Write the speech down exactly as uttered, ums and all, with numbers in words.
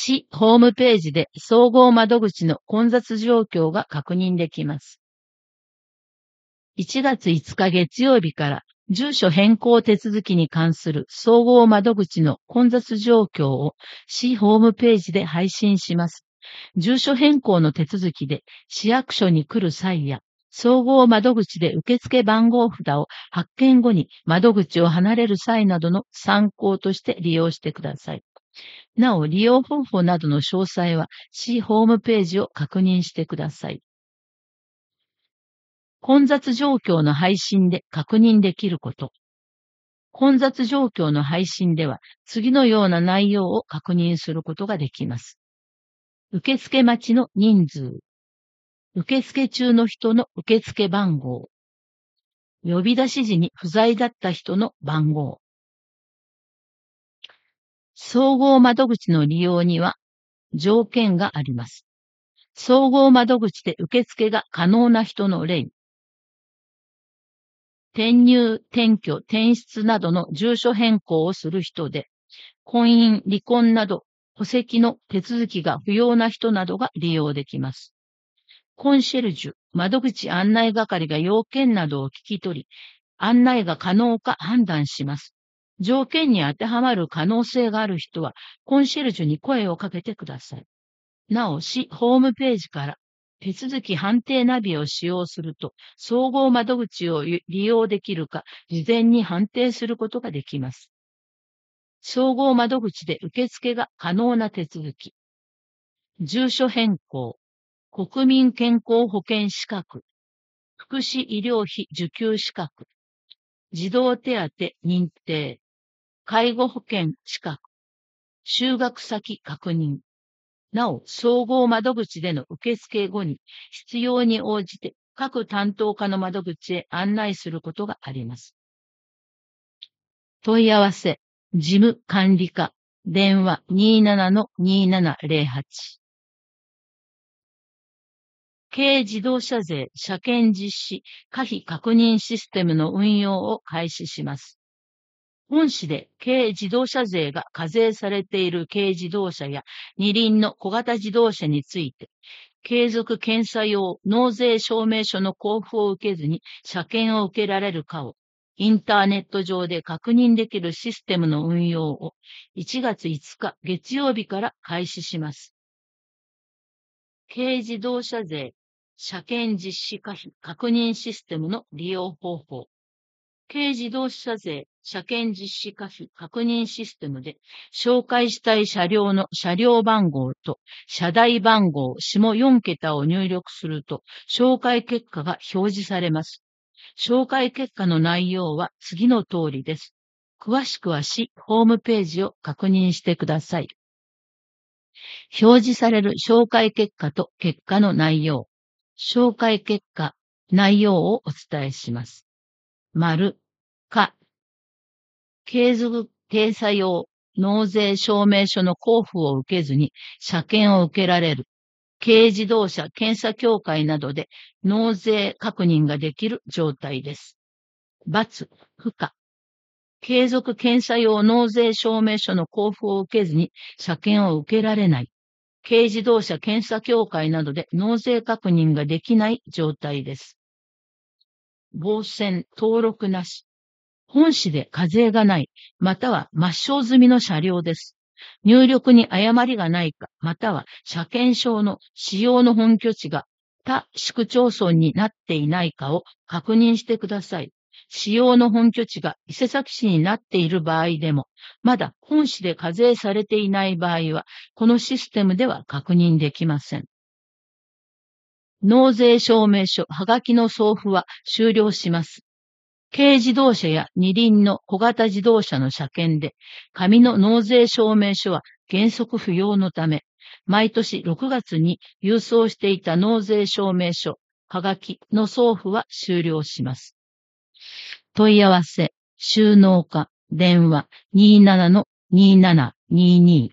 市ホームページで総合窓口の混雑状況が確認できます。いちがついつか月曜日から住所変更手続きに関する総合窓口の混雑状況を市ホームページで配信します。住所変更の手続きで市役所に来る際や、総合窓口で受付番号札を発見後に窓口を離れる際などの参考として利用してください。なお、利用方法などの詳細は市ホームページを確認してください。混雑状況の配信で確認できること。混雑状況の配信では次のような内容を確認することができます。受付待ちの人数。受付中の人の受付番号。呼び出し時に不在だった人の番号。総合窓口の利用には条件があります。総合窓口で受付が可能な人の例。転入、転居、転出などの住所変更をする人で、婚姻、離婚など戸籍の手続きが不要な人などが利用できます。コンシェルジュ、窓口案内係が要件などを聞き取り、案内が可能か判断します。条件に当てはまる可能性がある人は、コンシェルジュに声をかけてください。なお、市ホームページから手続き判定ナビを使用すると、総合窓口を利用できるか、事前に判定することができます。総合窓口で受付が可能な手続き。住所変更。国民健康保険資格。福祉医療費受給資格。児童手当認定。介護保険資格。就学先確認。なお、総合窓口での受付後に必要に応じて各担当課の窓口へ案内することがあります。問い合わせ、事務管理課、電話 にーななのにーななゼロはち。軽自動車税車検実施可否確認システムの運用を開始します。本市で軽自動車税が課税されている軽自動車や二輪の小型自動車について、継続検査用納税証明書の交付を受けずに車検を受けられるかを、インターネット上で確認できるシステムの運用をいちがついつか月曜日から開始します。軽自動車税車検実施可否確認システムの利用方法。軽自動車税車検実施可否確認システムで紹介したい車両の車両番号と車台番号下よん桁を入力すると紹介結果が表示されます。紹介結果の内容は次の通りです。詳しくは市ホームページを確認してください。表示される紹介結果と結果の内容。紹介結果、内容をお伝えします。丸、か、継続検査用納税証明書の交付を受けずに車検を受けられる。軽自動車検査協会などで納税確認ができる状態です。×、不可。継続検査用納税証明書の交付を受けずに車検を受けられない。軽自動車検査協会などで納税確認ができない状態です。防線登録なし。本市で課税がない、または抹消済みの車両です。入力に誤りがないか、または車検証の使用の本拠地が他市区町村になっていないかを確認してください。使用の本拠地が伊勢崎市になっている場合でも、まだ本市で課税されていない場合は、このシステムでは確認できません。納税証明書、はがきの送付は終了します。軽自動車や二輪の小型自動車の車検で、紙の納税証明書は原則不要のため、毎年ろくがつに郵送していた納税証明書、はがきの送付は終了します。問い合わせ、収納課、電話 にーななのにーななにーにー